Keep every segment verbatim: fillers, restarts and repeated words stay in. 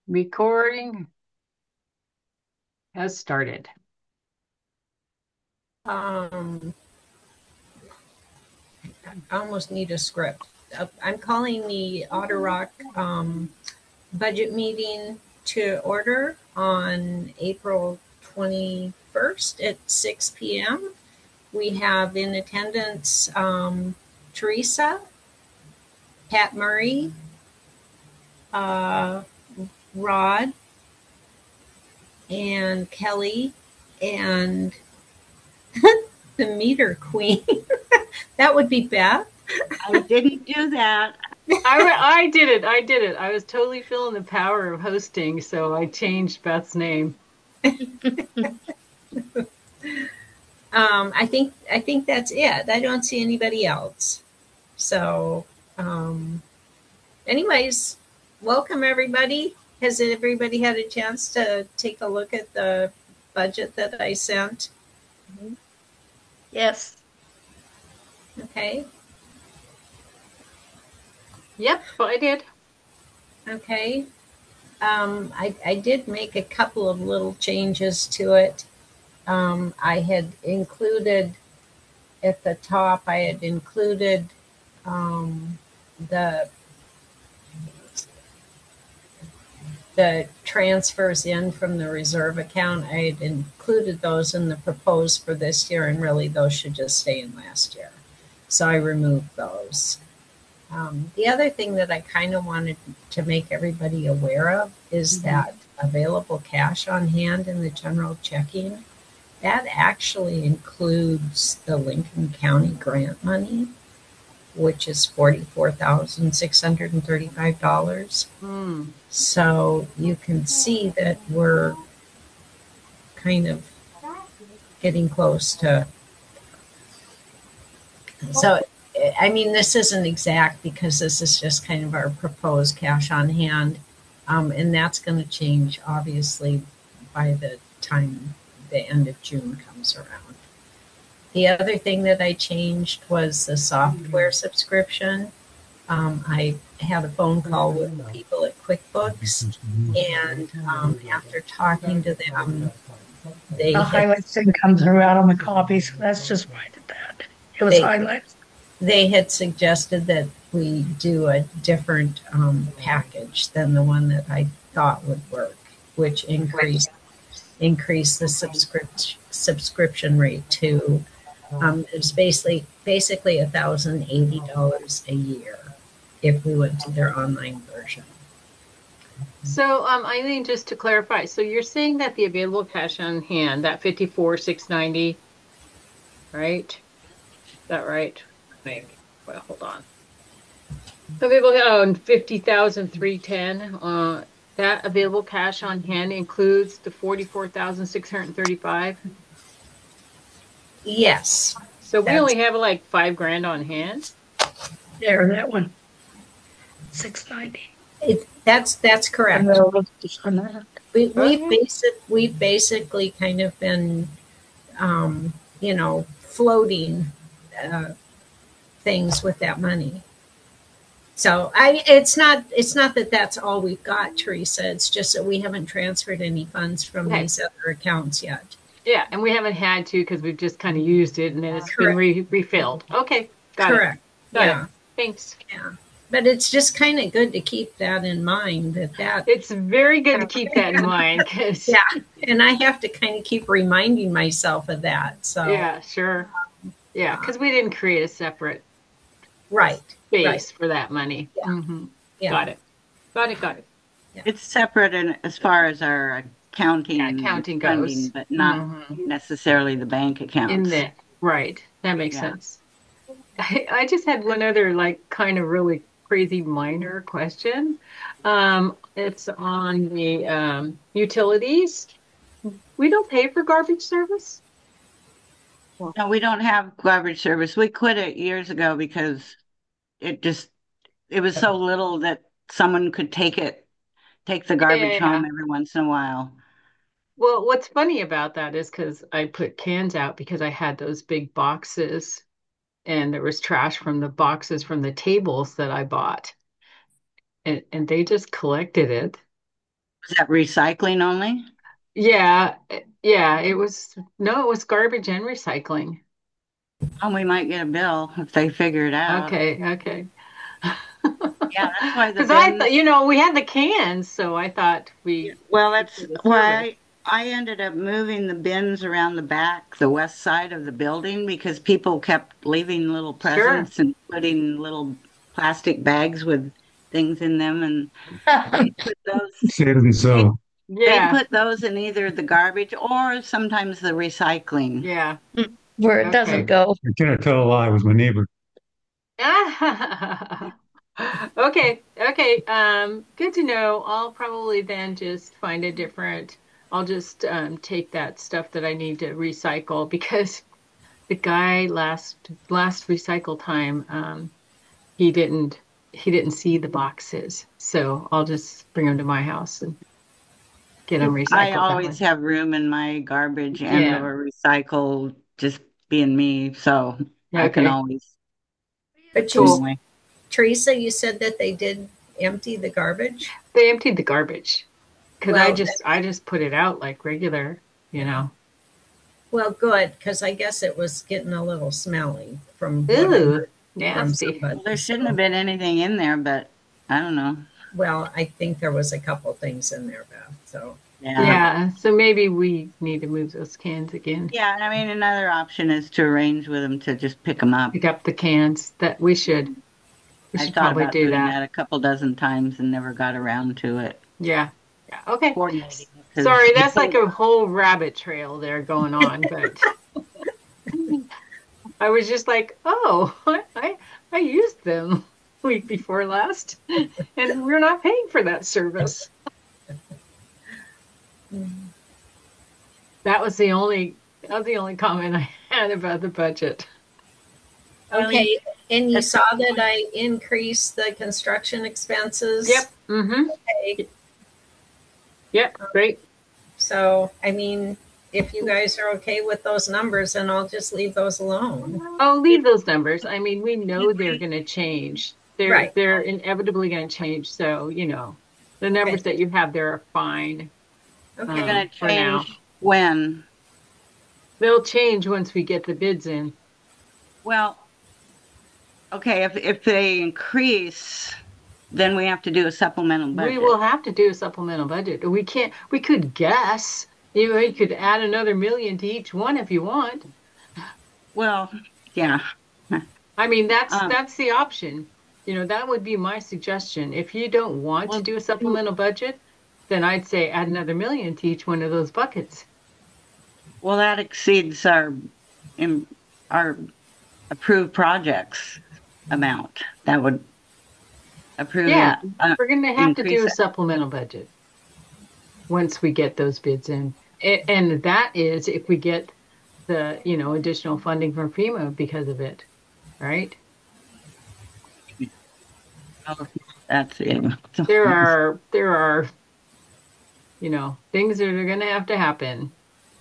Recording has started. Um, I almost need a script. Uh, I'm calling the Otter Rock um, budget meeting to order on April twenty-first at six p m. We have in attendance um, Teresa, Pat Murray, uh, Rod, and Kelly, and the meter queen. That would be Beth. I didn't do that. I, I did it. I did it. I was totally feeling the power of hosting, so I changed Beth's name. Um, I think I think that's it. I don't see anybody else. So, um, anyways, welcome everybody. Has everybody had a chance to take a look at the budget that I sent? Yes. Okay. Yep, I did. Okay. Um, I, I did make a couple of little changes to it. Um, I had included at the top, I had included um, the the transfers in from the reserve account. I had included those in the proposed for this year, and really those should just stay in last year. So I removed those. Um, the other thing that I kind of wanted to make everybody aware of is Mhm. that available cash on hand in the general checking, that actually includes the Lincoln County grant money, which is forty-four thousand six hundred thirty-five dollars. Mm. So you can see that we're kind of getting close to. So, I mean, this isn't exact because this is just kind of our proposed cash on hand. Um, and that's going to change, obviously, by the time the end of June comes around. The other thing that I changed was the software subscription. Um, I had a phone call with people at QuickBooks, and um, after talking to them, they The had highlights didn't come through out on the copy, so that's just why I did that. It was they highlights. they had suggested that we do a different um, package than the one that I thought would work, which increased increase the subscription subscription rate to um, it's basically basically a thousand eighty dollars a year if we went to their online version. So, um, Eileen, just to clarify, so you're saying that the available cash on hand, that fifty-four six ninety, right? Is that right? Like, well, hold on. Available, oh, and fifty thousand three ten. Uh, that available cash on hand includes the forty-four thousand six hundred thirty-five. Yes, So we that's only have like five grand on hand. There, that one. six ninety. it, that's that's And correct. there was just on that. We we Okay. basic we basically kind of been um, you know floating uh, things with that money. So I, it's not, it's not that that's all we've got, Teresa. It's just that we haven't transferred any funds from Okay. these other accounts yet. Yeah, and we haven't had to because we've just kind of used it and then it's been Correct. re refilled. Okay, got it. Correct. Got it. Yeah. Thanks. Yeah. But it's just kind of good to keep that in mind that that, It's very good to keep that in mind because, yeah. And I have to kind of keep reminding myself of that. So, yeah, sure. Yeah, uh, because we didn't create a separate right. Right. base for that money. Yeah. Hmm. Yeah. Got it. Got it. Got it. Yeah. It's separate in, as far as our Yeah, accounting accounting funding, goes. but not Hmm. necessarily the bank In accounts. the right. That makes Yeah. sense. I, I just had one other like kind of really crazy minor question. Um, it's on the um, utilities. We don't pay for garbage service. Well, No, we don't have garbage service. We quit it years ago because it just it was so little that someone could take it, take the yeah, yeah, garbage yeah. home every once in a while. Well, what's funny about that is because I put cans out because I had those big boxes and there was trash from the boxes from the tables that I bought and, and they just collected it. Was that recycling only? Yeah, eh, yeah, it was, no, it was garbage and recycling. Oh, we might get a bill if they figure it out. Okay, okay. Yeah, that's why the Because I thought, bins. you know, we had the cans, so I thought Yeah, we well, we that's did a service. why I, I ended up moving the bins around the back, the west side of the building, because people kept leaving little Sure. presents and putting little plastic bags with things in them, and they put those. Sadly They so. they Yeah, put those in either the garbage or sometimes the recycling. yeah. Where it doesn't Okay. go. I cannot tell a lie. It was my neighbor. Okay, okay. Um, good to know. I'll probably then just find a different, I'll just um take that stuff that I need to recycle because the guy last last recycle time, um, he didn't he didn't see the boxes. So I'll just bring them to my house and get them I recycled that way. always have room in my garbage and Yeah. or recycle, just being me, so I can Okay. always But you, Cool. anyway. Teresa, you said that they did empty the garbage? They emptied the garbage because I Well, just I just put it out like regular, you know. well, good, because I guess it was getting a little smelly from what I Ooh, heard from nasty. somebody. Well, there shouldn't So, have been anything in there, but I don't know. well, I think there was a couple things in there, Beth. So, Yeah. Yeah, so maybe we need to move those cans again. Yeah, and I mean, another option is to arrange with them to just pick them up. Pick up the cans. That we should we I should thought probably about do doing that. that a couple dozen times and never got around to it, Yeah. Yeah. Okay. coordinating S- because Sorry, that's like a whole rabbit trail there going on, but I was just like, oh, I I, I used them week before last, and we're not paying for that service. That was the only that was the only comment I had about the budget. okay. And you At saw some that point, I increased the construction expenses. Yep. Mm-hmm. Okay. Yep. Great. So, I mean, if you guys are okay with those numbers, then I'll just leave those alone. Oh, did, leave those numbers. I mean, we did know they're we? going to change. They're Right. they're inevitably going to change. So, you know, the Okay. numbers that you have there are fine They're Okay. um, going to for now. change when? They'll change once we get the bids in. Well, okay, if if they increase, then we have to do a supplemental We budget. will have to do a supplemental budget. We can't. We could guess. You know, you could add another million to each one if you want. Well, yeah. I mean, that's Um, that's the option. You know, that would be my suggestion. If you don't want to well, do a supplemental budget, then I'd say add another million to each one of those buckets. well, that exceeds our in our approved projects amount. That would approve Yeah, in uh, we're going to have to do increase a it. supplemental budget once we get those bids in. A- And that is if we get the, you know, additional funding from FEMA because of it, right? That's it. There are there are, you know, things that are going to have to happen.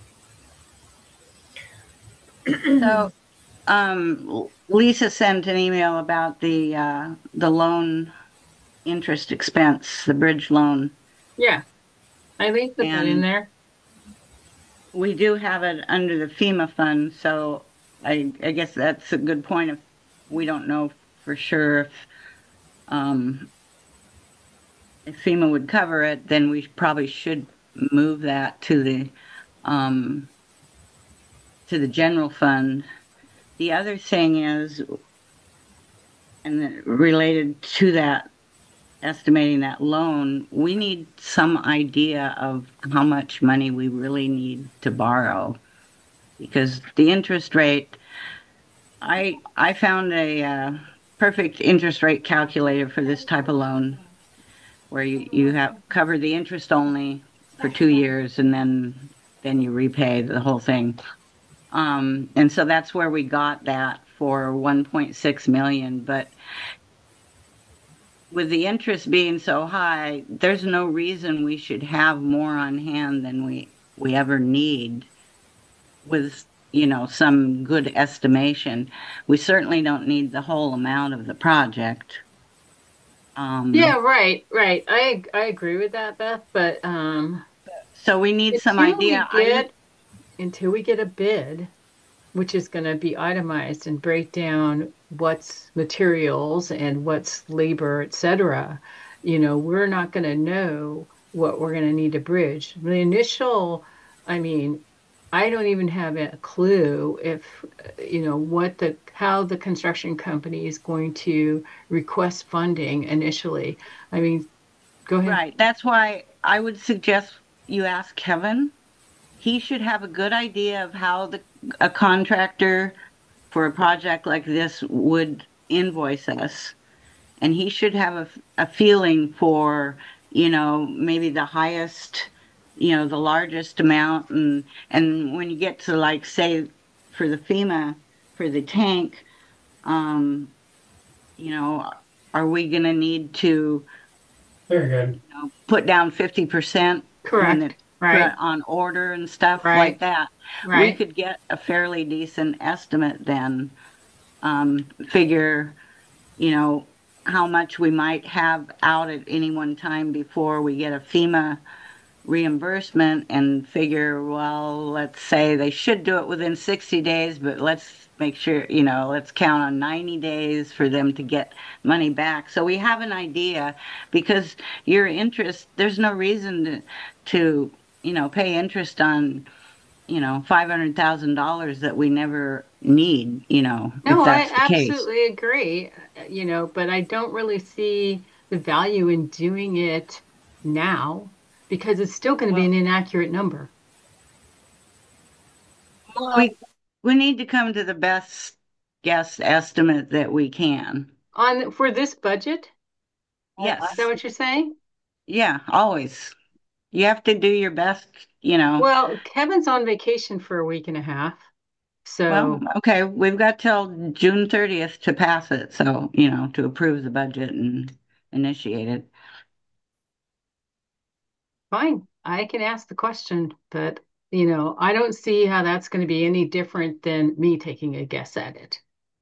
So, um, Lisa sent an email about the uh, the loan interest expense, the bridge loan, Yeah, I think put that in and there. we do have it under the FEMA fund. So, I I guess that's a good point. If we don't know for sure if um, if FEMA would cover it, then we probably should move that to the um, to the general fund. The other thing is, and then related to that, estimating that loan, we need some idea of how much money we really need to borrow because the interest rate, I I found a uh, perfect interest rate calculator for this type of loan where you, you have cover the interest only for two years and then then you repay the whole thing. Um, and so that's where we got that for one point six million. But with the interest being so high, there's no reason we should have more on hand than we we ever need with, you know, some good estimation. We certainly don't need the whole amount of the project. Um, Yeah, right, right. I I agree with that, Beth, but um so we need some until we idea. I would, get until we get a bid, which is going to be itemized and break down what's materials and what's labor, et cetera, you know, we're not going to know what we're going to need to bridge. The initial, I mean, I don't even have a clue if, uh, you know, what the, how the construction company is going to request funding initially. I mean, go ahead. right. That's why I would suggest you ask Kevin. He should have a good idea of how the a contractor for a project like this would invoice us. And he should have a, a feeling for, you know, maybe the highest, you know, the largest amount. And, and when you get to like, say, for the FEMA, for the tank, um, you know, are we going to need to, Very good. you know, put down fifty percent when Correct. it's put Right. on order and stuff like Right. that? We Right. could get a fairly decent estimate then, um, figure, you know, how much we might have out at any one time before we get a FEMA reimbursement and figure, well, let's say they should do it within sixty days, but let's make sure, you know, let's count on ninety days for them to get money back. So we have an idea because your interest, there's no reason to, to, you know, pay interest on, you know, five hundred thousand dollars that we never need, you know, if No, I that's the case. absolutely agree, uh, you know, but I don't really see the value in doing it now because it's still going to be Well, an inaccurate number. Well, we we need to come to the best guess estimate that we can. On for this budget, is that Yes. what you're saying? Yeah, always. You have to do your best, you know. Well, Kevin's on vacation for a week and a half, Well, so okay, we've got till June thirtieth to pass it, so, you know, to approve the budget and initiate it. fine. I can ask the question, but you know, I don't see how that's going to be any different than me taking a guess at it.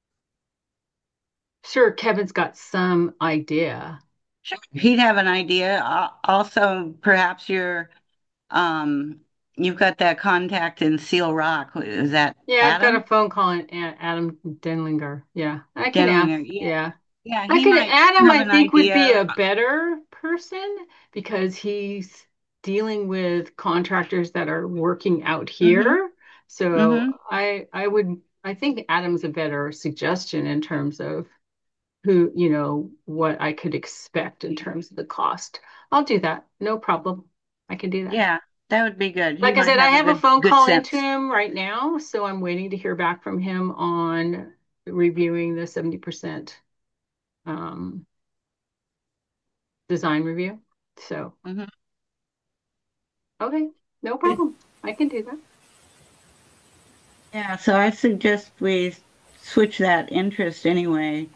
Sure, Kevin's got some idea. Sure. He'd have an idea. Al- Also, perhaps you're, um, you've got that contact in Seal Rock. Is that Yeah, I've got a Adam phone call on A- Adam Denlinger. Yeah, I can ask. Denlinger? Yeah, Yeah, yeah, I he could. might Adam, have I an think, would be idea. a better person because he's dealing with contractors that are working out Mm-hmm, here. So mm-hmm. I, I would, I think Adam's a better suggestion in terms of who, you know, what I could expect in terms of the cost. I'll do that. No problem. I can do that. Yeah, that would be good. He Like I might said, I have a have a good phone good call into sense. him right now, so I'm waiting to hear back from him on reviewing the seventy percent um, design review. So, Hmm. okay, no problem. I can do that. Yeah, so I suggest we switch that interest anyway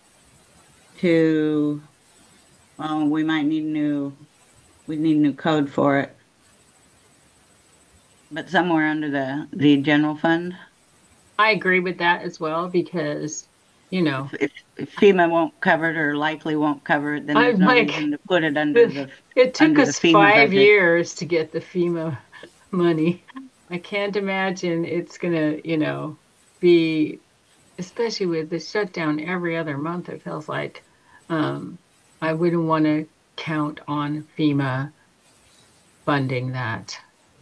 to, well, we might need new, we need new code for it, but somewhere under the the general fund. I agree with that as well because, you If know, if, if FEMA won't cover it or likely won't cover it, then there's I'm no like, reason to put it under the, the it took under the us FEMA five budget. years to get the FEMA money. I can't imagine it's gonna, you know, be, especially with the shutdown every other month, it feels like. Um, I wouldn't want to count on FEMA funding that.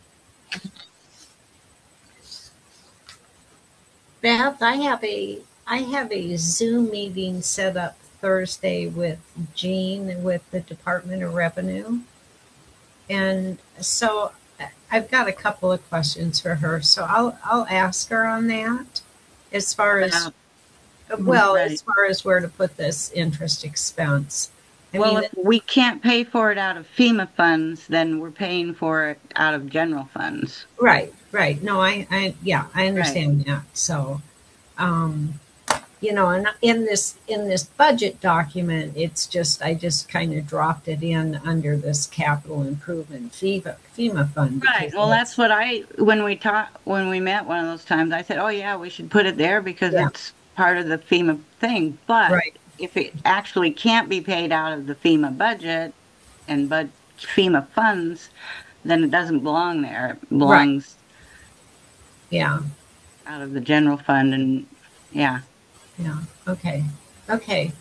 Beth, I have a I have a Zoom meeting set up Thursday with Jean with the Department of Revenue. And so I- I've got a couple of questions for her. So I'll I'll ask her on that as far as About well, right. as far as where to put this interest expense. I Well, mean, if we can't pay for it out of FEMA funds, then we're paying for it out of general funds. right, right. No, I, I, yeah, I Right. understand that. So, um, you know, and in this in this budget document, it's just I just kind of dropped it in under this capital improvement FEMA FEMA fund Right. because Well, that's that's what I, when we talked, when we met one of those times, I said, oh, yeah, we should put it there because yeah, it's part of the FEMA thing. But right, if it actually can't be paid out of the FEMA budget and bud FEMA funds, then it doesn't belong there. It belongs Yeah, out of the general fund, and yeah. yeah, okay, okay.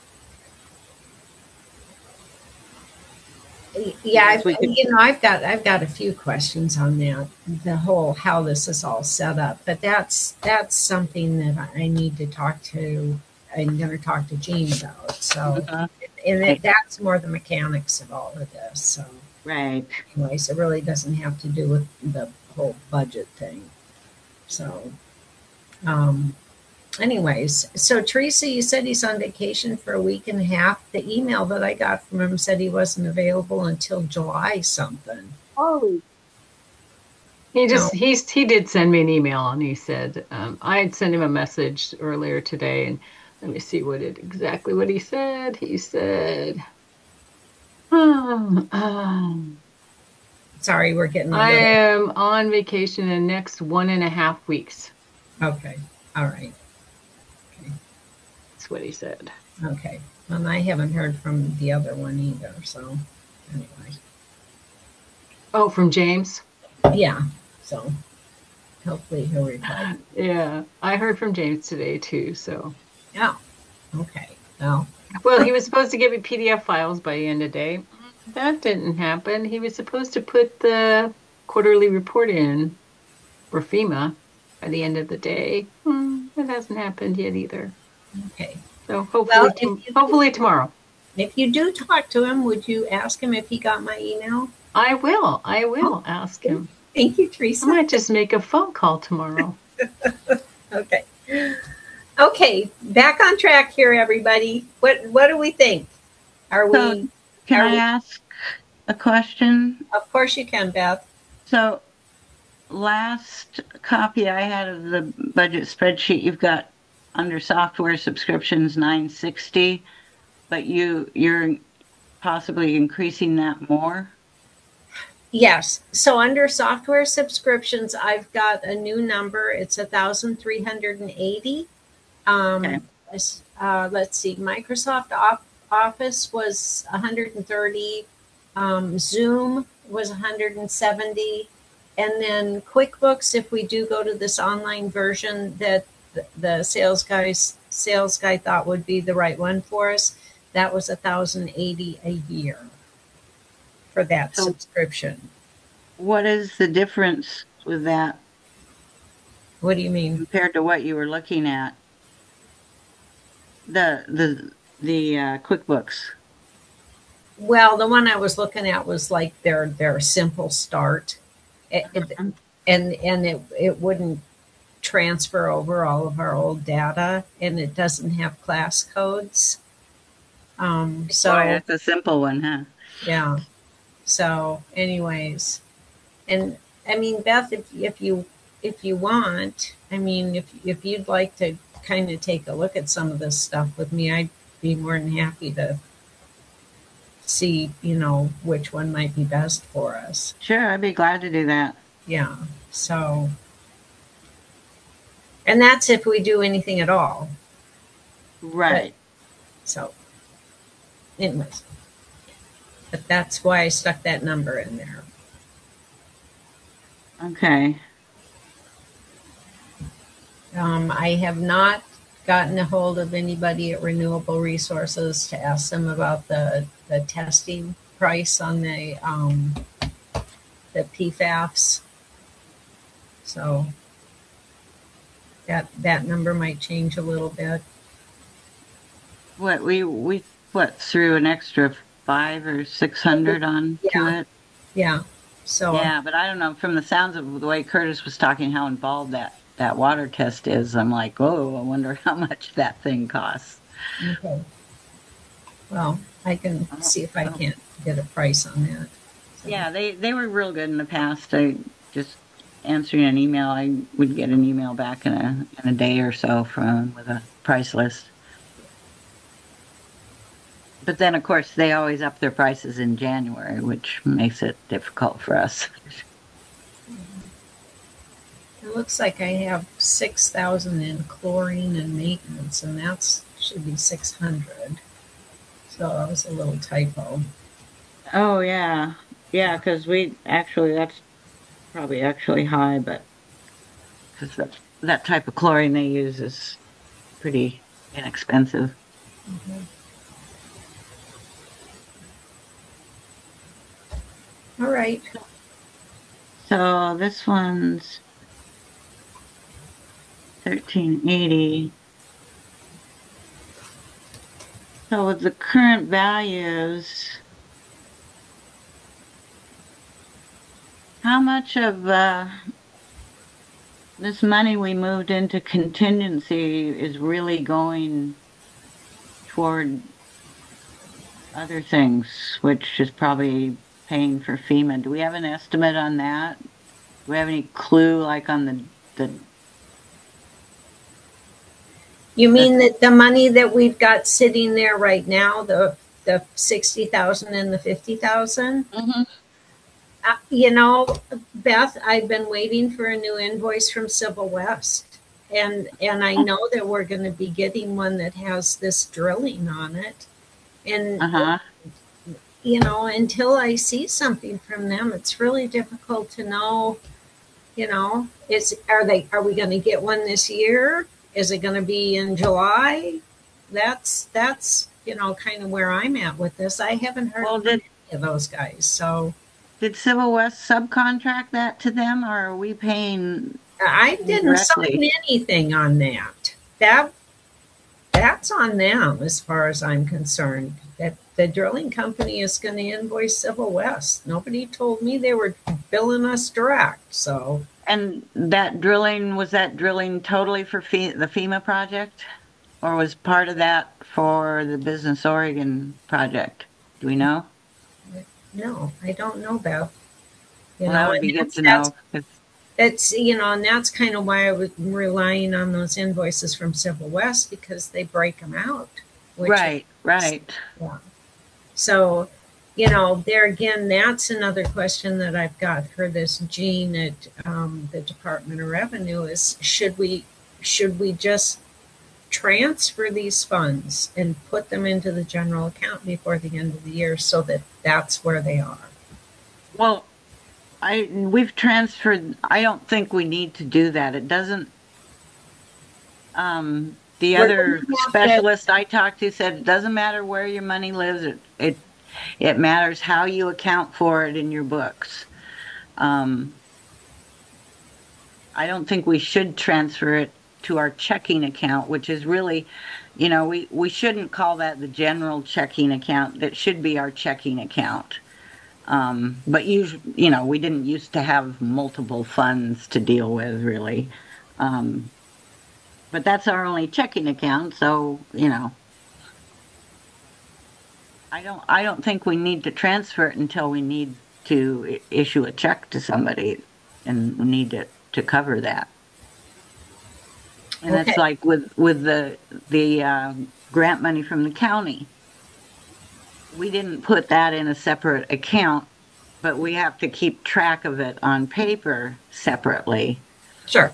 Yeah, Because I've, we could, you know, I've got I've got a few questions on that, the whole how this is all set up. But that's that's something that I need to talk to. I'm going to talk to Jean about. So, uh, and right, it, that's more the mechanics of all of this. So, right. anyways, it really doesn't have to do with the whole budget thing. So, um, anyways, so Teresa, you said he's on vacation for a week and a half. The email that I got from him said he wasn't available until July something. Oh. He No. just he's he did send me an email and he said um, I had sent him a message earlier today and let me see what it exactly what he said. He said, um, um, Sorry, we're getting a I little. am on vacation in the next one and a half weeks. Okay. All right. That's what he said. Okay. And I haven't heard from the other one either. So, anyway. Oh, from James? Yeah. So, hopefully he'll reply. Yeah, I heard from James today too. So, Yeah. Okay. Well, well, he was supposed to give me P D F files by the end of the day. That didn't happen. He was supposed to put the quarterly report in for FEMA by the end of the day. Hmm, that hasn't happened yet either. okay. So hopefully, Well, if tom- you- hopefully tomorrow. If you do talk to him, would you ask him if he got my email? I will. I will ask him. Thank you, I Teresa. might just make a phone call tomorrow. Okay. Okay. Back on track here, everybody. What What do we think? Are we? So, can are I we- ask a question? Of course you can, Beth. So, last copy I had of the budget spreadsheet, you've got under software subscriptions nine sixty, but you you're possibly increasing that more. Yes. So under software subscriptions, I've got a new number. It's a thousand three hundred and eighty. Um, Okay. uh, let's see. Microsoft Op- Office was one hundred thirty. Um, Zoom was one hundred seventy, and then QuickBooks. If we do go to this online version that the, the sales guys sales guy thought would be the right one for us, that was one thousand eighty a year for that So- subscription. What is the difference with that What do you mean? compared to what you were looking at? The the the uh, QuickBooks. Well, the one I was looking at was like their their simple start, it, it- Mhm. and and it it wouldn't transfer over all of our old data, and it doesn't have class codes. Um, so Boy, that's a simple one, huh? yeah. So, anyways, and I mean, Beth, if if you if you want, I mean, if if you'd like to kind of take a look at some of this stuff with me, I'd be more than happy to see, you know, which one might be best for us. Sure, I'd be glad to do that. Yeah. So, and that's if we do anything at all. Right. So, anyways, but that's why I stuck that number in there. Okay. Um, I have not gotten a hold of anybody at Renewable Resources to ask them about the, the testing price on the um, the P FAFs. So that that number might change a little bit. What we we what threw an extra five or six hundred on Yeah. to it. Yeah. So Yeah, but I don't know. From the sounds of the way Curtis was talking, how involved that that water test is, I'm like, oh, I wonder how much that thing costs. okay. Well, I can see if I can't get a price on that. So, Yeah, they they were real good in the past. I just answering an email, I would get an email back in a in a day or so from with a price list. But then, of course, they always up their prices in January, which makes it difficult for us. It looks like I have six thousand in chlorine and maintenance, and that's Should be six hundred. So that was a little typo. Oh, yeah. Yeah, because we actually, that's probably actually high, but because that, that type of chlorine they use is pretty inexpensive. Mhm. All right. So this one's thirteen eighty. So with the current values, how much of uh, this money we moved into contingency is really going toward other things, which is probably paying for FEMA? Do we have an estimate on that? Do we have any clue, like on the the, You the mean that the money that we've got sitting there right now, the the sixty thousand and the fifty thousand? Mhm. Uh, you know, Beth, I've been waiting for a new invoice from Civil West. And and I know that we're going to be getting one that has this drilling on it. And Uh-huh. you know, until I see something from them, it's really difficult to know, you know, is are they are we going to get one this year? Is it going to be in July? That's that's, you know, kind of where I'm at with this. I haven't heard Well, from did any of those guys. So did Civil West subcontract that to them, or are we paying I didn't sign directly? anything on that. That that's on them as far as I'm concerned. That the drilling company is going to invoice Civil West. Nobody told me they were billing us direct. So And that drilling, was that drilling totally for Fe the FEMA project? Or was part of that for the Business Oregon project? Do we know? no, I don't know, Beth. You Well, that know, would and be good that's to that's know. 'Cause- that's you know, and that's kind of why I was relying on those invoices from Civil West because they break them out, which right, right. yeah. So, you know, there again, that's another question that I've got for this Gene at um, the Department of Revenue is should we should we just transfer these funds and put them into the general account before the end of the year so that that's where they are? Well, I we've transferred. I don't think we need to do that. It doesn't. Um, the We're going other to have to, specialist I talked to said it doesn't matter where your money lives. It it it matters how you account for it in your books. Um, I don't think we should transfer it to our checking account, which is really, you know, we, we shouldn't call that the general checking account. That should be our checking account. Um, but usually, you know, we didn't used to have multiple funds to deal with, really. Um, but that's our only checking account, so, you know, I don't I don't think we need to transfer it until we need to i- issue a check to somebody and we need to to cover that. And okay. that's like with with the the uh, grant money from the county. We didn't put that in a separate account, but we have to keep track of it on paper separately. Sure.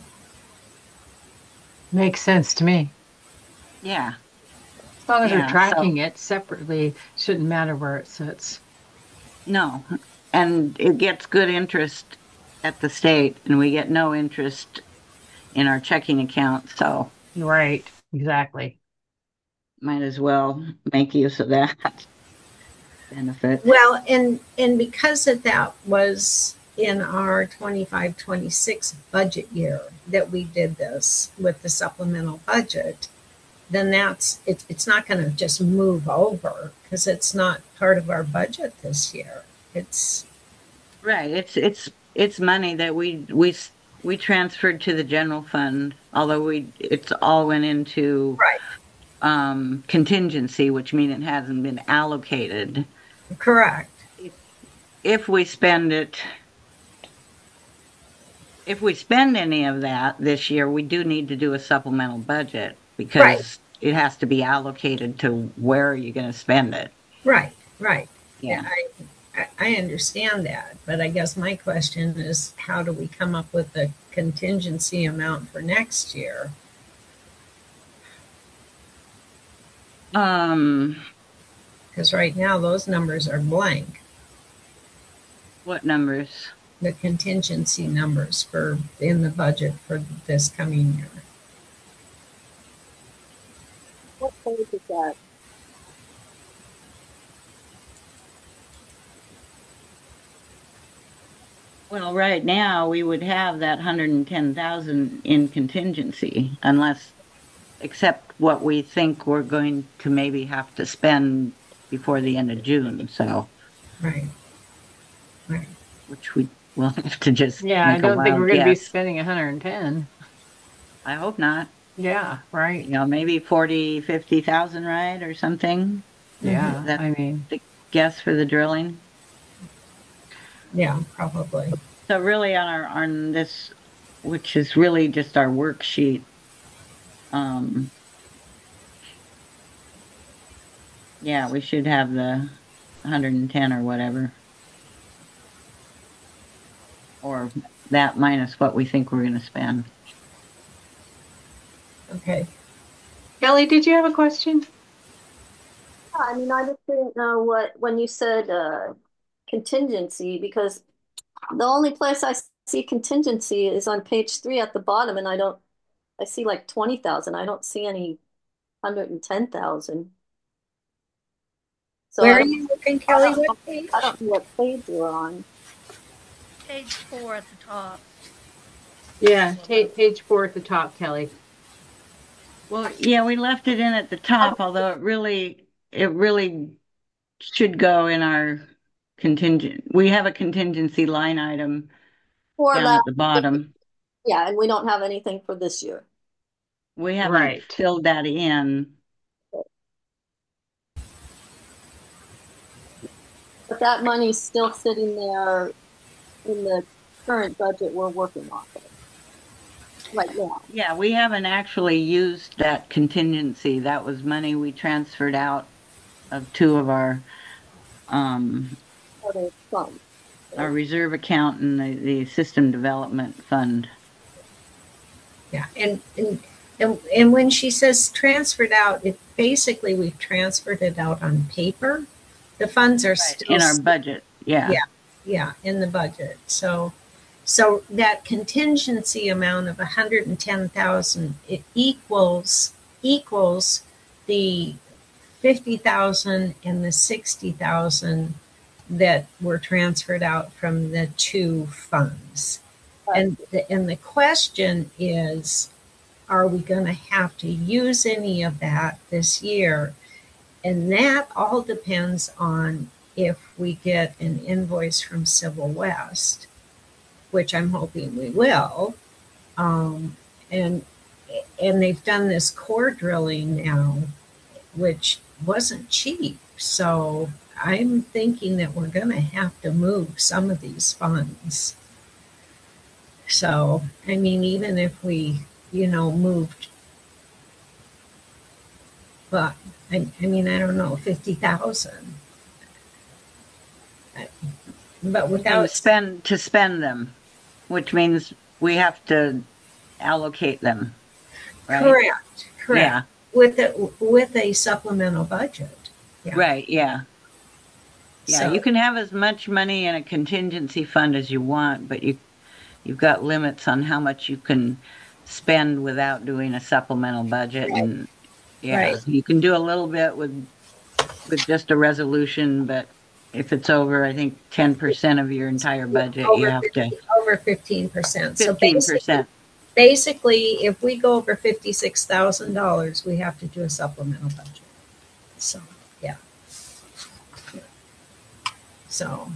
Makes sense to me. Yeah, As long as you're yeah. So tracking it separately, shouldn't matter where it sits. no, and it gets good interest at the state, and we get no interest in our checking account. So Right, exactly. might as well make use of that benefit. Well, and and because of that was in our twenty-five twenty-six budget year that we did this with the supplemental budget, then that's it, it's not going to just move over because it's not part of our budget this year. It's Right. It's it's it's money that we we s- we transferred to the general fund, although we it's all went into right. um contingency, which means it hasn't been allocated. Correct. If if we spend it, if we spend any of that this year, we do need to do a supplemental budget Right. because it has to be allocated to where are you going to spend it. Right. Right. Yeah, Yeah. I I I understand that, but I guess my question is how do we come up with the contingency amount for next year? Um, Because right now those numbers are blank. what numbers? The contingency numbers for in the budget for this coming year. What page is that? Well, right now we would have that hundred and ten thousand in contingency unless, except what we think we're going to maybe have to spend before the end of June, so, Right. Right. which we will have to just Yeah, I make a don't think we're wild going to be guess. spending one hundred ten. I hope not. Yeah, right. You know, maybe forty, fifty thousand, right, or something. Yeah, That's I mean, the guess for the drilling. Yeah, probably. So really on our, on this, which is really just our worksheet, um, yeah, we should have the one hundred ten or whatever. Or that minus what we think we're going to spend. Okay. Kelly, did you have a question? Yeah, I mean, I just didn't know what, when you said uh, contingency, because the only place I see contingency is on page three at the bottom, and I don't, I see like twenty thousand. I don't see any one hundred ten thousand. So Where I are don't, you looking, I Kelly? don't, What page? I don't know what page you're on. Page four at the top. Yeah, ta- page four at the top, Kelly. Well, yeah, we left it in at the top, although it really, it really should go in our contingent. We have a contingency line item For down last, at the bottom. yeah, and we don't have anything for this year. We haven't Right. filled that in. But that money's still sitting there in the current budget we're working off of right now. Yeah, we haven't actually used that contingency. That was money we transferred out of two of our, um, Other funds. our reserve account and the, the system development fund. Yeah, and, and and and when she says transferred out, it basically we've transferred it out on paper. The funds are still In our budget, yeah. Yeah. Yeah, in the budget. So so that contingency amount of one hundred ten thousand it equals equals the fifty thousand and the sixty thousand that were transferred out from the two funds. And the, and the question is, are we going to have to use any of that this year? And that all depends on if we get an invoice from Civil West, which I'm hoping we will. Um, and and they've done this core drilling now, which wasn't cheap. So I'm thinking that we're going to have to move some of these funds. So, I mean, even if we, you know, moved, but I, I mean, I don't know, fifty thousand. But To without, spend, to spend them, which means we have to allocate them, right? correct, correct. Yeah, With a, with a supplemental budget. Yeah. right, yeah. Yeah, So- you can have as much money in a contingency fund as you want, but you, you've got limits on how much you can spend without doing a supplemental budget. Right. And yeah, Right. you can do a little bit with, with just a resolution, but if it's over, I think ten percent of your entire budget, you Over have to, fifty over fifteen percent. So fifteen basically, percent. basically, if we go over fifty-six thousand dollars, we have to do a supplemental budget. So, yeah. So.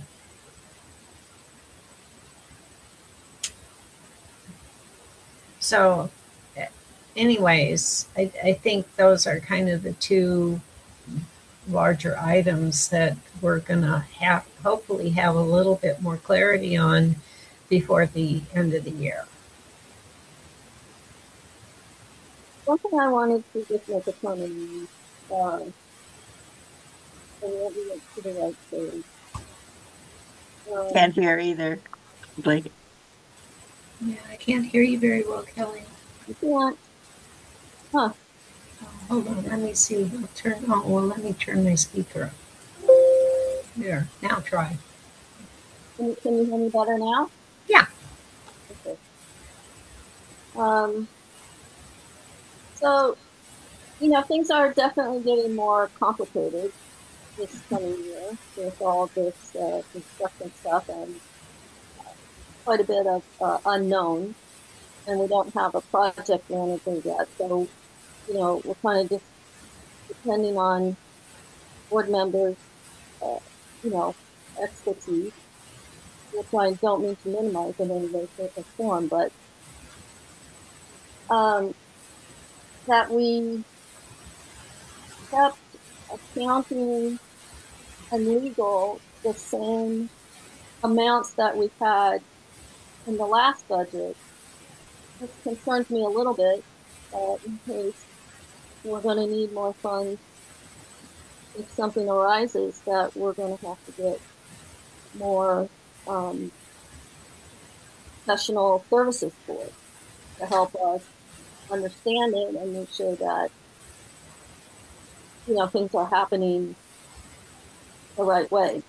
So, anyways, I, I think those are kind of the two larger items that we're going to have, hopefully have a little bit more clarity on before the end of the year. One thing I wanted to just make a comment on, uh, and let me get to the right page. Um, Can't hear either. Like, Yeah, I can't hear you very well, Kelly. you can't, huh, Hold on, let me see. I'll turn, oh, well, let me turn my speaker up. There, now try. Can you, can you hear me better now? Yeah. Okay. Um, so, you know, things are definitely getting more complicated this coming year with all this uh, construction stuff and quite a bit of uh, unknown. And we don't have a project manager yet. So, you know, we're kind of just depending on board members, uh, you know, expertise, which I don't mean to minimize in any way, shape, or form, but um, that we kept accounting and legal the same amounts that we had in the last budget. This concerns me a little bit uh, in case we're going to need more funds if something arises that we're going to have to get more um, professional services for to help us understand it and make sure that you know things are happening the right way.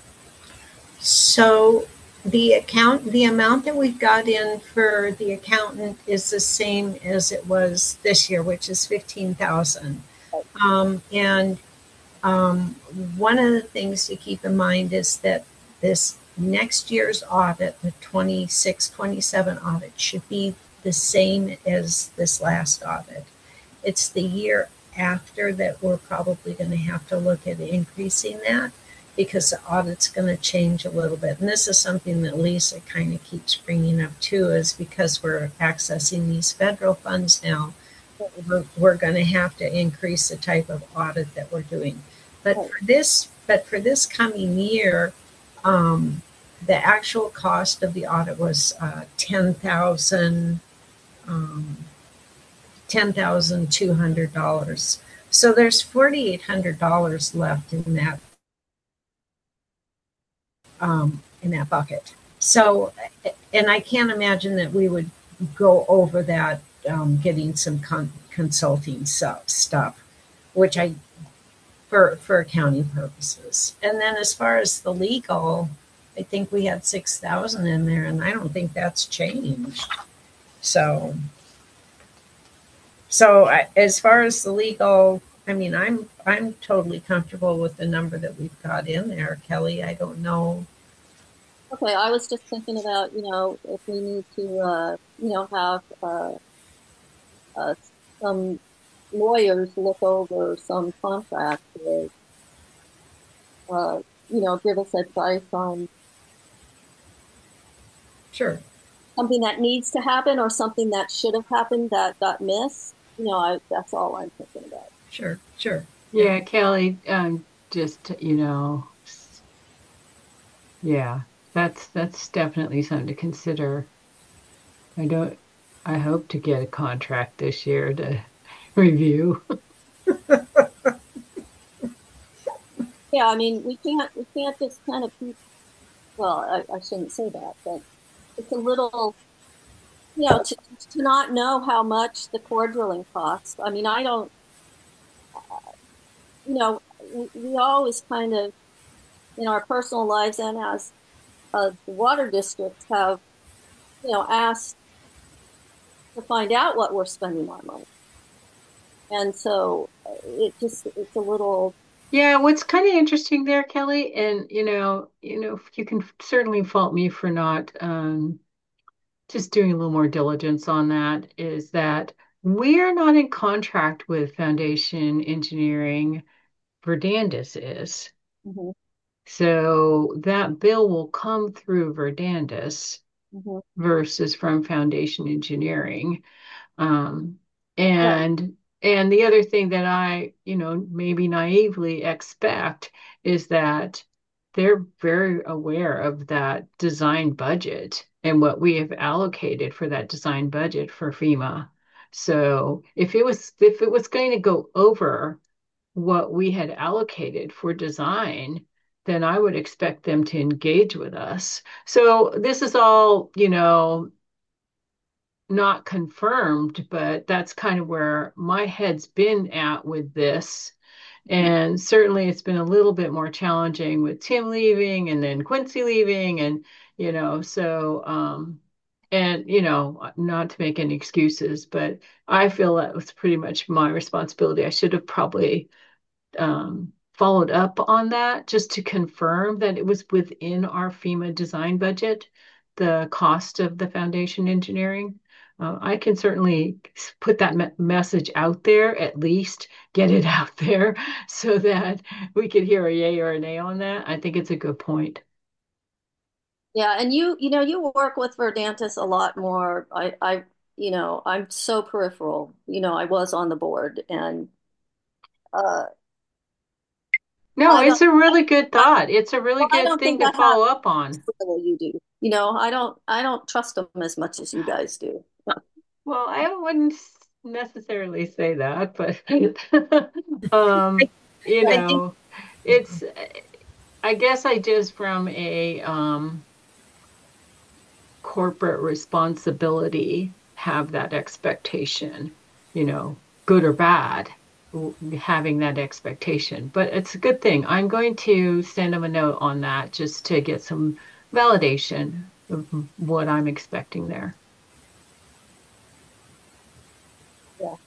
So the account, the amount that we've got in for the accountant is the same as it was this year, which is fifteen thousand. Um, and um, one of the things to keep in mind is that this next year's audit, the twenty-six twenty-seven audit, should be the same as this last audit. It's the year after that we're probably going to have to look at increasing that because the audit's going to change a little bit. And this is something that Lisa kind of keeps bringing up too, is because we're accessing these federal funds now, we're, we're going to have to increase the type of audit that we're doing. But for this, but for this coming year, um, the actual cost of the audit was uh, ten thousand um, ten thousand two hundred dollars. So there's forty-eight hundred dollars left in that um, in that bucket. So, and I can't imagine that we would go over that um, getting some con- consulting so- stuff, which I for for accounting purposes. And then as far as the legal, I think we had six thousand in there, and I don't think that's changed. So So I, as far as the legal, I mean, I'm I'm totally comfortable with the number that we've got in there, Kelly. I don't know. Okay, I was just thinking about you know if we need to uh, you know have uh, uh, some lawyers look over some contract or uh, you know give us advice on Sure, something that needs to happen or something that should have happened that got missed. You know, I, that's all I'm thinking about. sure, sure. Yeah, Yeah, Kelly, um, just, you know, s- yeah, that's that's definitely something to consider. I don't, I hope to get a contract this year to review. Yeah, I mean, we can't we can't just kind of keep. Well, I, I shouldn't say that, but it's a little, you know, to to not know how much the core drilling costs. I mean, I don't, you know, we, we always kind of in our personal lives and as uh, the water districts have, you know, asked to find out what we're spending our money, and so uh, it just it's a little. Yeah, what's kind of interesting there, Kelly, and you know, you know, you can certainly fault me for not um, just doing a little more diligence on that, is that we are not in contract with Foundation Engineering. Verdandis is. Mhm, So that bill will come through Verdandis mhm. versus from Foundation Engineering. Um, Right. and and the other thing that I, you know, maybe naively expect is that they're very aware of that design budget and what we have allocated for that design budget for FEMA. So if it was if it was going to go over what we had allocated for design, then I would expect them to engage with us. So this is all, you know, not confirmed, but that's kind of where my head's been at with this. And certainly it's been a little bit more challenging with Tim leaving and then Quincy leaving and you know, so um and you know, not to make any excuses, but I feel that was pretty much my responsibility. I should have probably um, followed up on that just to confirm that it was within our FEMA design budget, the cost of the foundation engineering. Uh, I can certainly put that me message out there, at least get it out there so that we could hear a yay or a nay on that. I think it's a good point. Yeah, and you, you know, you work with Verdantis a lot more. I, I, you know, I'm so peripheral. You know, I was on the board, and uh, No, I don't, it's a really good I, thought. It's a really well, I good don't thing think to I have follow up on. the way you do. You know, I don't, I don't trust them as much as you guys do. Well, I wouldn't necessarily say that, but um, you I think know, it's I guess I just from a um corporate responsibility have that expectation, you know, good or bad, w- having that expectation. But it's a good thing. I'm going to send them a note on that just to get some validation of what I'm expecting there. Yeah.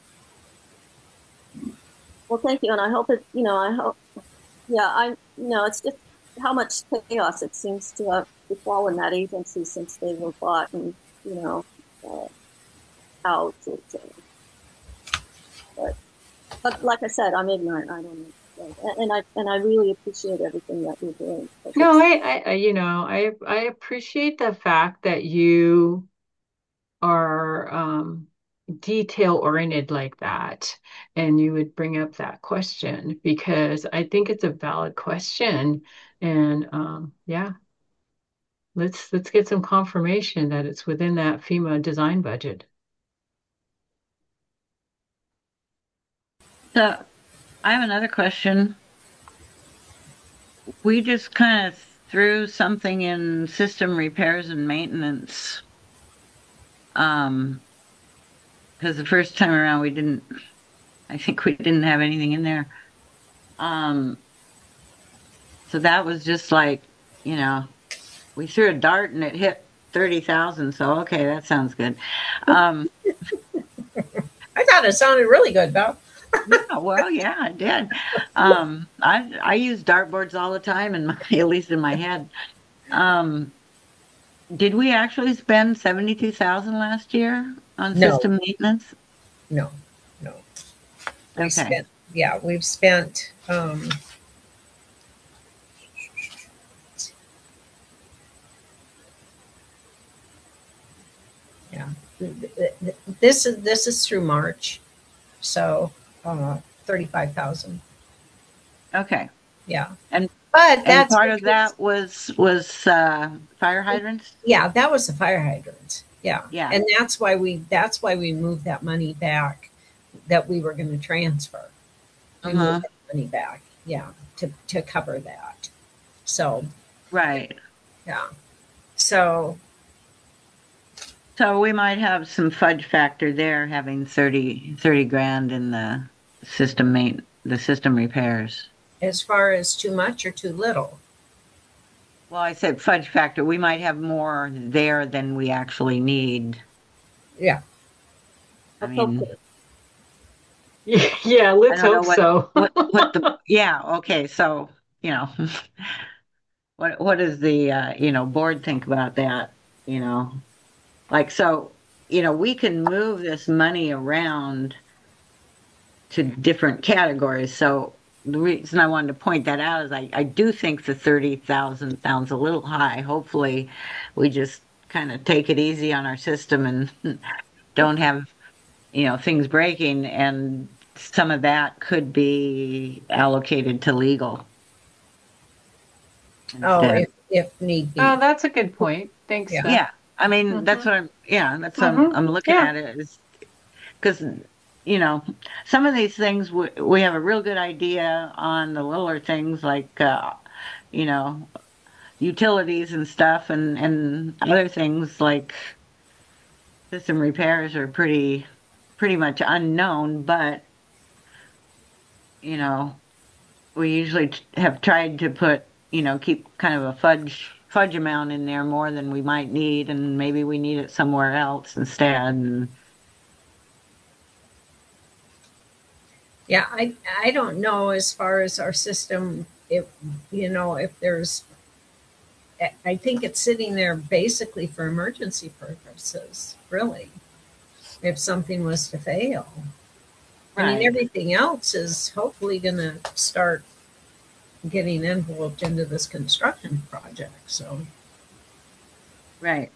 Well, thank you, and I hope it. You know, I hope. Yeah, I. You know, it's just how much chaos it seems to have befallen that agency since they were bought and you know uh, out. It's, uh, but but like I said, I'm ignorant. I don't know. So, and, and I and I really appreciate everything that you're doing because No, it's I, I, I- you know, I, I appreciate the fact that you are um, detail oriented like that, and you would bring up that question because I think it's a valid question, and um, yeah, let's let's get some confirmation that it's within that FEMA design budget. So I have another question. We just kind of threw something in system repairs and maintenance. Um, because the first time around we didn't, I think we didn't have anything in there. Um, so that was just like, you know, we threw a dart and it hit thirty thousand. So, okay, that sounds good. Um, I thought it sounded really good, Beth. yeah, well, yeah, I did. Um, I, I use dartboards all the time in my, at least in my head. Um, did we actually spend seventy-two thousand last year on No, system maintenance? no, no. We Okay. spent, yeah, we've spent, um, yeah. This is this is through March, so uh, thirty-five thousand. Okay. Yeah, And but and that's part of because that was was uh fire hydrants? yeah, that was the fire hydrants. Yeah, Yeah. and that's why we that's why we moved that money back that we were going to transfer. We moved Uh-huh. that money back. Yeah, to to cover that. So Right. yeah, so So we might have some fudge factor there having thirty thirty grand in the system main the system repairs. as far as too much or too little, Well, I said fudge factor. We might have more there than we actually need. yeah. I let's hope mean, so. Yeah, I let's don't know hope what so. what what the yeah, okay. So, you know, what what does the uh, you know, board think about that, you know? Like so, you know, we can move this money around to different categories. So the reason I wanted to point that out is I, I do think the thirty thousand sounds a little high. Hopefully we just kind of take it easy on our system and don't have, you know, things breaking and some of that could be allocated to legal Oh, instead. if if need Oh, be, that's a good point. Thanks, yeah. Steph. Yeah. I mean, that's Hmm. what I'm, yeah, that's, I'm, Hmm. I'm looking Yeah. at it is because you know some of these things we, we have a real good idea on the littler things like uh, you know utilities and stuff and and other things like system repairs are pretty, pretty much unknown, but, you know, we usually t- have tried to put, you know, keep kind of a fudge, fudge amount in there more than we might need, and maybe we need it somewhere else instead. And Yeah, I I don't know as far as our system, if you know, if there's I I think it's sitting there basically for emergency purposes, really. If something was to fail. I mean, right, everything else is hopefully going to start getting enveloped into this construction project. So, right.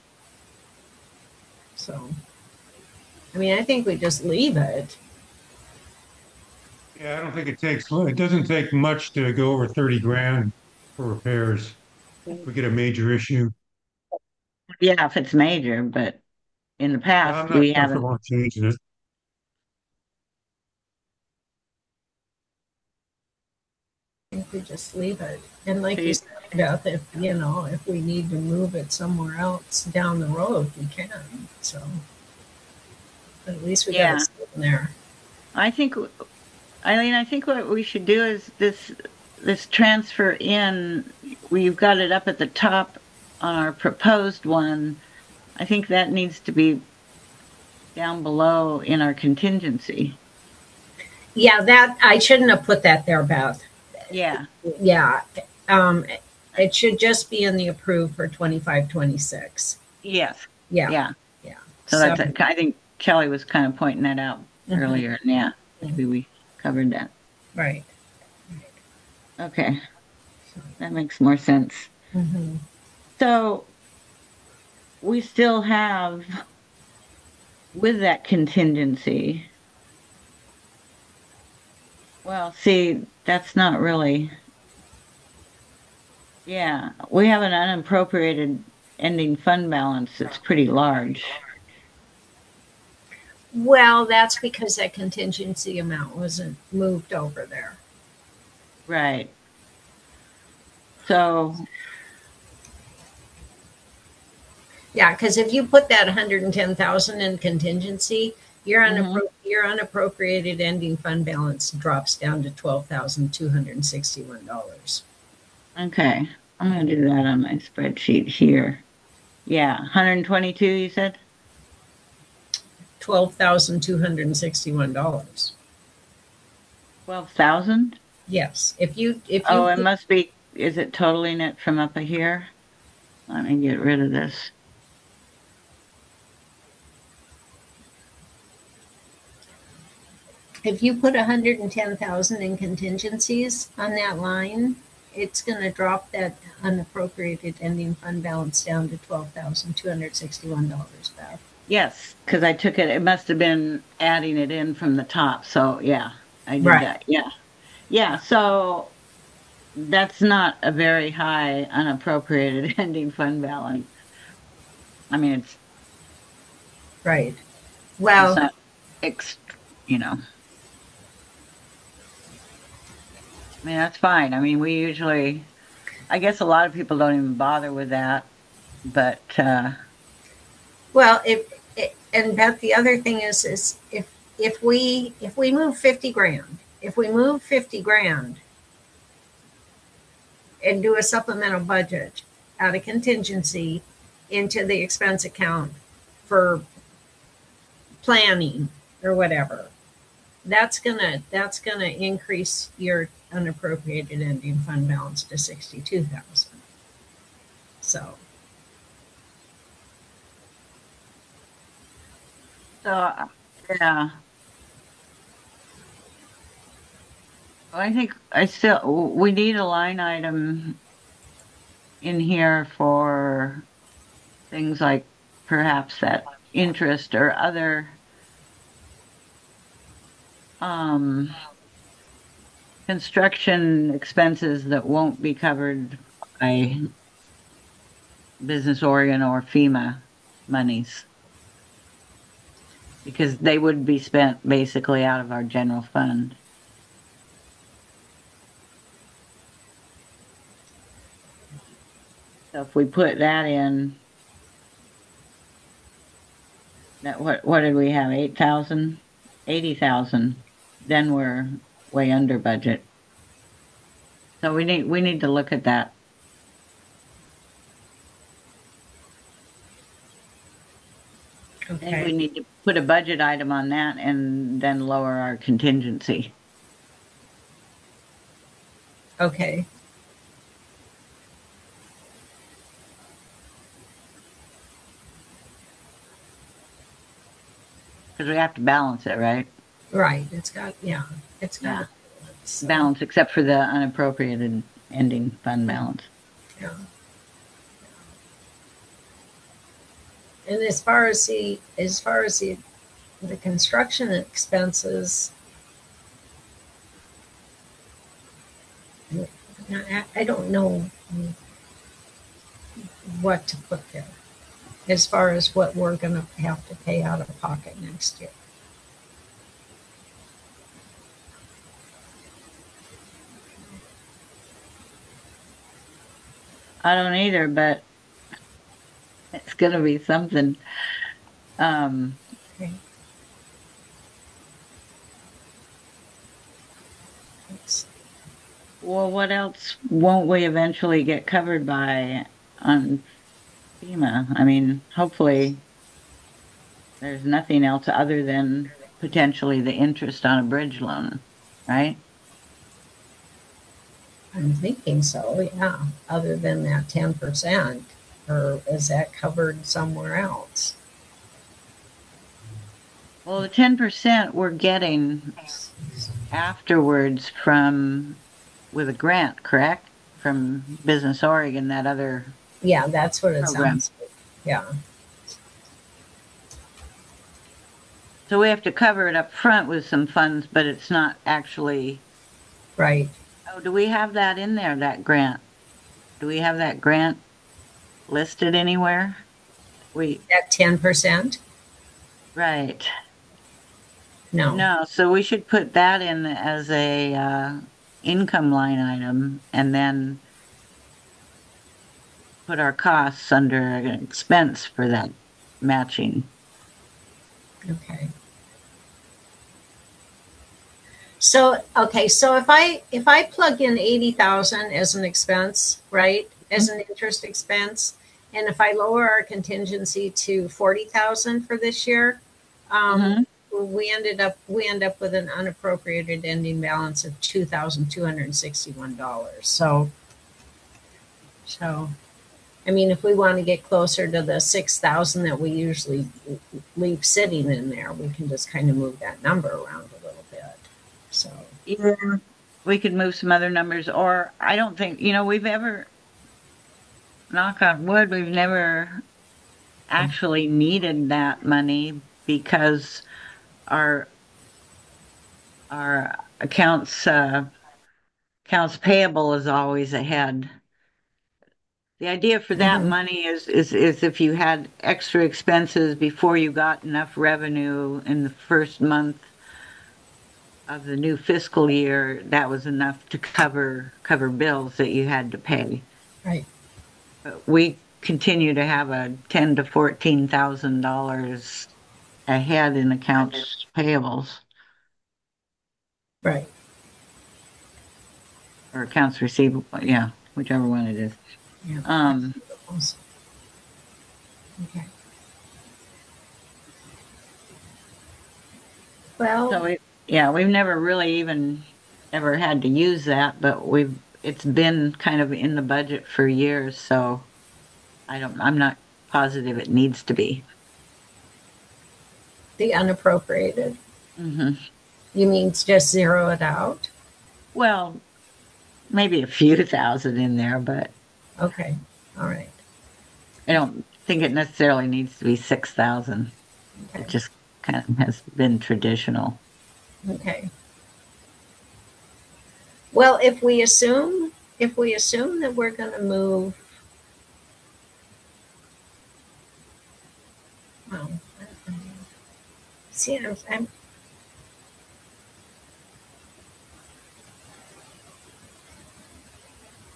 so I mean, I think we just leave it. Yeah, I don't think it takes, it doesn't take much to go over thirty grand for repairs if we get a major issue. Yeah, if it's major, but in the past I'm not we haven't. comfortable with changing it. I think we just leave it. And like you See, said, Beth, if you know, if we need to move it somewhere else down the road, we can. So, but at least we got it yeah, sitting there. I think, Eileen, I think what we should do is this this transfer in. We've got it up at the top on our proposed one. I think that needs to be down below in our contingency. Yeah, that I shouldn't have put that there, Beth. Yeah, Yeah, um, it should just be in the approved for twenty-five, twenty-six. yes, Yeah, yeah. yeah. So So, that's, I think Kelly was kind of pointing that out mhm, earlier. And yeah, maybe we covered that. right. Okay, that makes more sense. Hmm. So we still have, with that contingency, well, see, that's not really, yeah, we have an unappropriated ending fund balance that's pretty large. Well, that's because that contingency amount wasn't moved over there. Right. So, Yeah, because if you put that one hundred ten thousand in contingency, your mhm, unappro- your unappropriated ending fund balance drops down to twelve thousand two hundred sixty-one dollars. okay, I'm gonna do that on my spreadsheet here. Yeah, one hundred twenty-two, you said? twelve thousand two hundred sixty-one dollars. twelve thousand? Yes, if you if Oh, you it must be, is it totaling it from up here? Let me get rid of this. if you put one hundred ten thousand in contingencies on that line, it's going to drop that unappropriated ending fund balance down to twelve thousand two hundred sixty-one dollars, Beth. Yes, because I took it, it must have been adding it in from the top. So yeah, I did Right. that. Yeah. Yeah. So that's not a very high unappropriated ending fund balance. I mean, it's, Right. it's Well, not, ex, you know, I mean, that's fine. I mean, we usually, I guess a lot of people don't even bother with that, but, uh, well, if it, and Beth, the other thing is, is if if we if we move fifty grand, if we move fifty grand and do a supplemental budget out of contingency into the expense account for planning or whatever, that's gonna that's gonna increase your unappropriated ending fund balance to sixty-two thousand. So, so, uh, yeah. I think I still, we need a line item in here for things like perhaps that interest or other um, construction expenses that won't be covered by Business Oregon or FEMA monies because they would be spent basically out of our general fund. So if we put that in, That, what, what did we have? eight thousand? eighty thousand. Then we're way under budget. So we need, we need to look at that. I think we Okay, need to put a budget item on that and then lower our contingency. okay, Because we have to balance it, right? right. It's got, yeah, it's got. Yeah. So, Balance except for the unappropriated ending fund balance. yeah. And as far as the, as far as the, the construction expenses, I, I don't know what to put there as far as what we're gonna have to pay out of pocket next year. I don't either, but it's going to be something. Um, Okay. Let's- well, what else won't we eventually get covered by on FEMA? I mean, hopefully there's nothing else other than potentially the interest on a bridge loan, right? I'm thinking so, yeah, other than that ten percent, or is that covered somewhere else? Well, the ten percent we're getting afterwards from, with a grant, correct? From Business Oregon, that other, Yeah, that's what it Program. sounds like, yeah. so we have to cover it up front with some funds, but it's not actually, Right, oh, do we have that in there, that grant? Do we have that grant listed anywhere? We, at ten percent? right. No, No, so we should put that in as a uh, income line item and then put our costs under an expense for that matching. okay. So, okay, so if I, if I plug in eighty thousand as an expense, right, as an interest expense, and if I lower our contingency to forty thousand for this year, um, we ended up, we end up with an unappropriated ending balance of two thousand two hundred and sixty-one dollars. So, so, I mean, if we want to get closer to the six thousand that we usually leave sitting in there, we can just kind of move that number around a little bit. So, Yeah, we could move some other numbers, or I don't think, you know, we've ever, knock on wood, we've never actually needed that money because our our accounts uh, accounts payable is always ahead. The idea for that Mhm. money is is is if you had extra expenses before you got enough revenue in the first month of the new fiscal year, that was enough to cover cover bills that you had to pay. right, But we continue to have a ten to fourteen thousand dollars ahead in accounts payables right. or accounts receivable, yeah, whichever one it is. Yeah. Um, Okay. Well, so we, yeah, we've never really even ever had to use that, but we've it's been kind of in the budget for years, so I don't I'm not positive it needs to be. the unappropriated. hmm You mean just zero it out? Well, maybe a few thousand in there, but Okay. All right. I don't think it necessarily needs to be six thousand. Okay. It just kind of has been traditional. Okay. Well, if we assume if we assume that we're going to move, well, see, I'm, I'm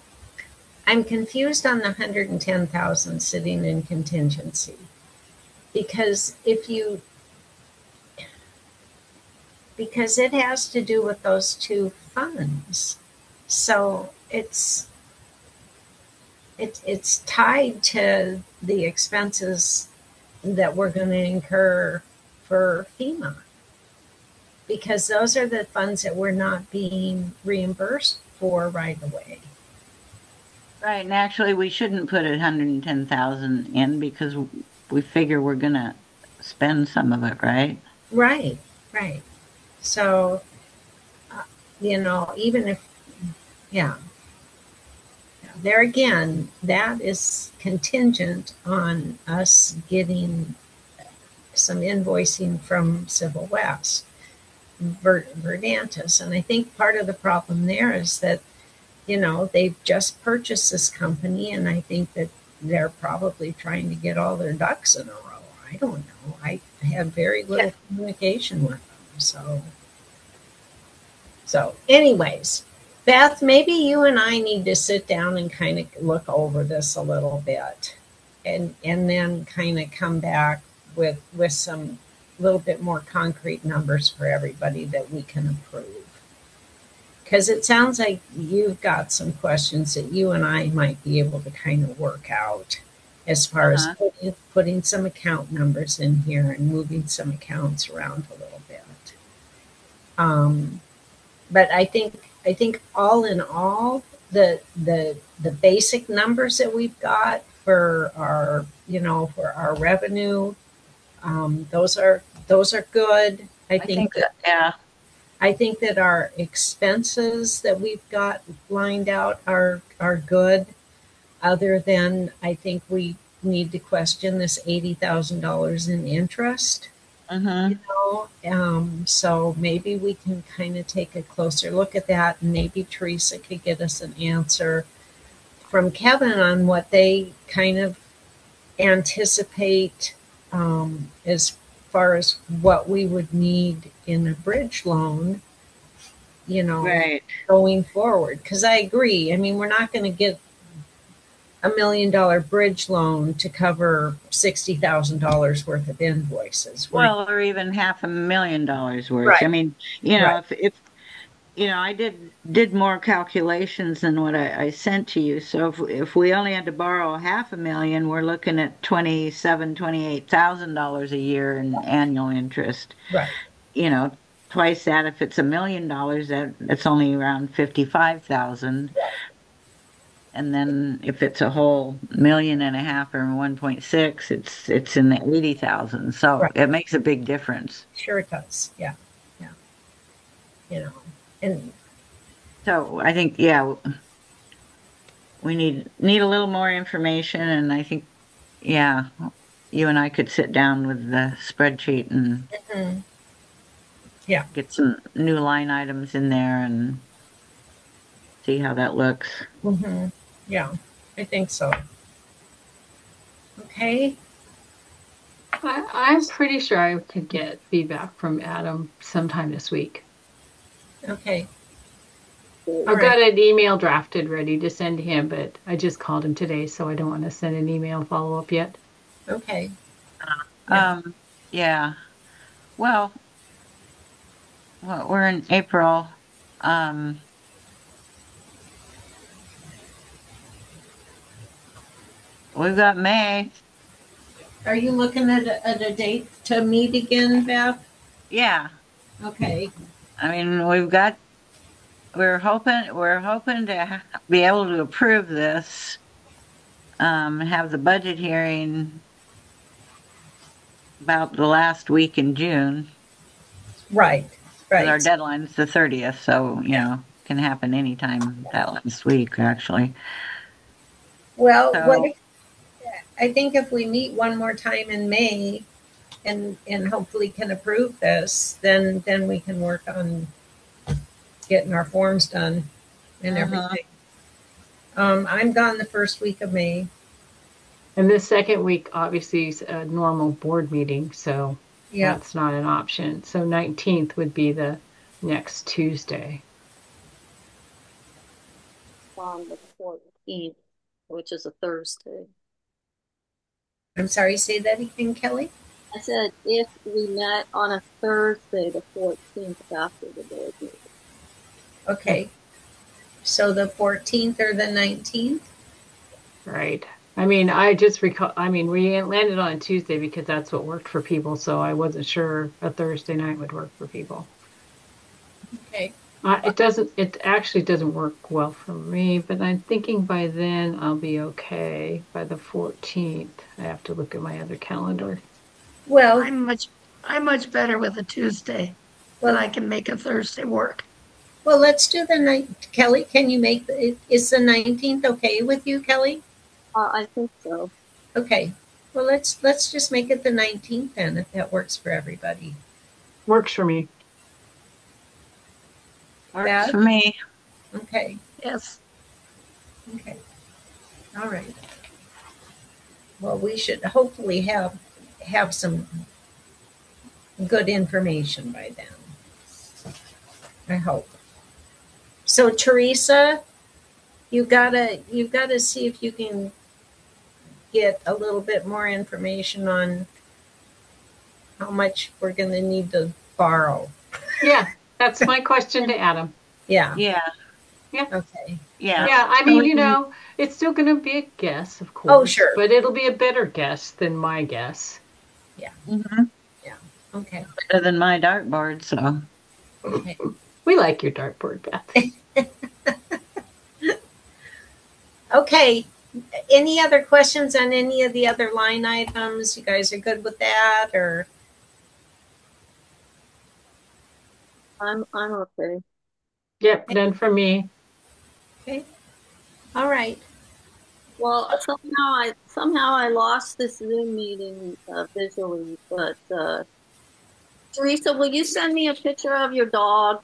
I'm confused on the one hundred ten thousand sitting in contingency. because if you, because it has to do with those two funds. So it's, it, it's tied to the expenses that we're going to incur for FEMA, because those are the funds that we're not being reimbursed for right away. Right, and actually, we shouldn't put a hundred and ten thousand in because we figure we're gonna spend some of it, right? Right, right. So, uh, you know, even if, yeah, there again, that is contingent on us getting some invoicing from Civil West, Ver- Verdantis. And I think part of the problem there is that, you know, they've just purchased this company, and I think that they're probably trying to get all their ducks in a row. I don't know. I had very little communication with them. So, so anyways, Beth, maybe you and I need to sit down and kind of look over this a little bit, and and then kind of come back with with some little bit more concrete numbers for everybody that we can approve. Because it sounds like you've got some questions that you and I might be able to kind of work out as far as Uh-huh. putting, putting some account numbers in here and moving some accounts around a little bit. Um, but I think I think all in all, the the the basic numbers that we've got for our, you know, for our revenue, um, those are those are good. I I think think that that, yeah, I think that our expenses that we've got lined out are are good. Other than I think we need to question this eighty thousand dollars in interest. mm-hmm. You know, um, so maybe we can kind of take a closer look at that, and maybe Teresa could get us an answer from Kevin on what they kind of anticipate, um, as far as what we would need in a bridge loan, you know, Right. going forward. Because I agree. I mean, we're not going to get a million dollar bridge loan to cover sixty thousand dollars worth of invoices. We're Well, or even half a million dollars worth. I right, mean, you know, right, if if you know, I did did more calculations than what I, I sent to you. So if if we only had to borrow half a million, we're looking at twenty seven, twenty eight thousand dollars a year in annual interest. right, You know, twice that if it's a million dollars, that that's only around fifty five thousand. right, And then if it's a whole million and a half or one point six, it's it's in the eighty thousand. So right. it makes a big difference. Sure it does. Yeah, yeah. You know, and So I think, yeah, we need need a little more information, and I think, yeah, you and I could sit down with the spreadsheet and mhm, yeah, get some new line items in there and see how that looks. hmm, yeah, I think so. Okay, I, I'm pretty sure I could get feedback from Adam sometime this week. okay, all I've got right, an email drafted ready to send him, but I just called him today, so I don't want to send an email follow up yet. okay, yeah. Um, yeah. Well, well, we're in April. Um, we've got May. Are you looking at a, at a date to meet again, Beth? Yeah. Okay, I mean, we've got we're hoping we're hoping to ha- be able to approve this, um, and have the budget hearing about the last week in June. right, 'Cause our right. deadline's the thirtieth, so you know, can happen anytime that last week, actually. Well, what So, if, I think if we meet one more time in May and and hopefully can approve this, then then we can work on getting our forms done and uh-huh. everything. Um, I'm gone the first week of May. And this second week, obviously, is a normal board meeting, so Yeah. that's not an option. So nineteenth would be the next Tuesday. On the fourteenth, which is a Thursday. I'm sorry, say that again, Kelly. I said if we met on a Thursday, the fourteenth after the board meeting. Okay. So the fourteenth or the nineteenth? Right. I mean, I just recall, I mean, we landed on Tuesday because that's what worked for people, so I wasn't sure a Thursday night would work for people. Okay. Uh, it doesn't, it actually doesn't work well for me, but I'm thinking by then I'll be okay. By the fourteenth, I have to look at my other calendar. Well, I'm much, I'm much better with a Tuesday, but well, I can make a Thursday work. well, let's do the night. Kelly, can you make the, is the nineteenth okay with you, Kelly? Uh, I think so. Okay. Well, let's let's just make it the nineteenth then, if that works for everybody. Works for me. Works Beth? for me. Okay. Yes. Okay. All right. Well, we should hopefully have have some good information by then. I hope. So Teresa, you gotta you gotta see if you can get a little bit more information on how much we're gonna need to borrow. Yeah, that's my question to Adam. Yeah. Yeah, Okay. yeah. Yeah, I And mean, we you can- know, it's still going to be a guess, of course. Oh, sure. But it'll be a better guess than my guess. Mhm. Okay. Better than my dartboard, so. Okay. We like your dartboard, Beth. Okay. Any other questions on any of the other line items? You guys are good with that, or I'm I'm okay. Yep, done for me. okay? All right. Well, somehow I somehow I lost this Zoom meeting uh, visually, but uh, Teresa, will you send me a picture of your dog?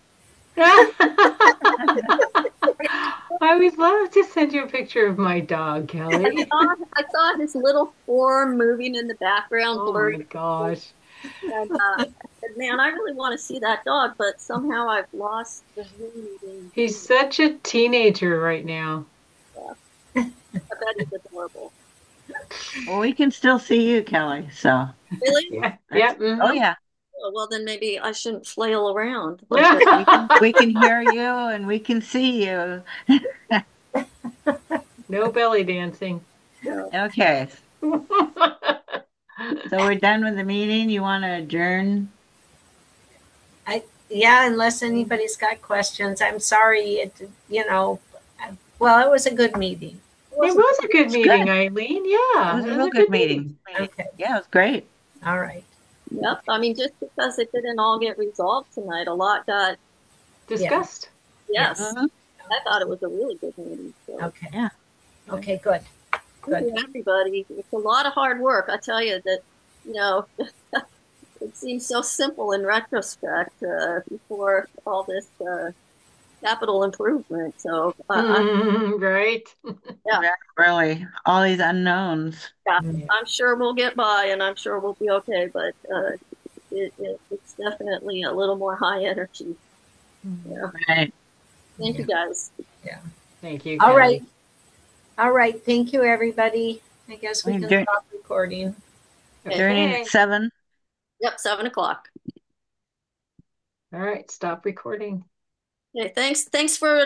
I would love to send you a picture of my dog, I Kelly. saw, I saw his little form moving in the background, Oh blurry. my gosh. And uh, I said, man, I really want to see that dog, but somehow I've lost the Zoom meeting. He's such a teenager right now. I bet he's adorable. Well, we can still see you, Kelly, so. Really? Yeah. That's- Yep. mhm. Oh, yeah. Oh, well, then maybe I shouldn't flail around. We can, we can hear you and we can see you. No belly dancing. Okay, so we're done with the meeting. You want to adjourn? Yeah, unless anybody's got questions. I'm sorry. It, you know, well, it was a good meeting. It was a good It's meeting, good. Eileen. Yeah. It was a it real good meeting. Okay. Yeah, it was great. All right. Yep. I mean, just because it didn't all get resolved tonight, a lot got, Discussed. yes. Mhm. I thought it was a really good meeting. So. Okay. Yeah. Okay, good. Thank you, everybody. It's a lot of hard work. I tell you that, you know, it seems so simple in retrospect uh, before all this uh, capital improvement. So uh, Mhm, right. Yeah. Really, all these unknowns. I'm, I'm sure we'll get by, and I'm sure we'll be okay. But uh, it, it, it's definitely a little more high energy. Yeah. Right. Thank you, guys. Thank you. All Kelly. right. All right. Thank you, everybody. I guess we We can do- stop recording. Adjourning Okay. at seven. Yep, seven o'clock. All right. Stop recording. Okay, thanks. Thanks for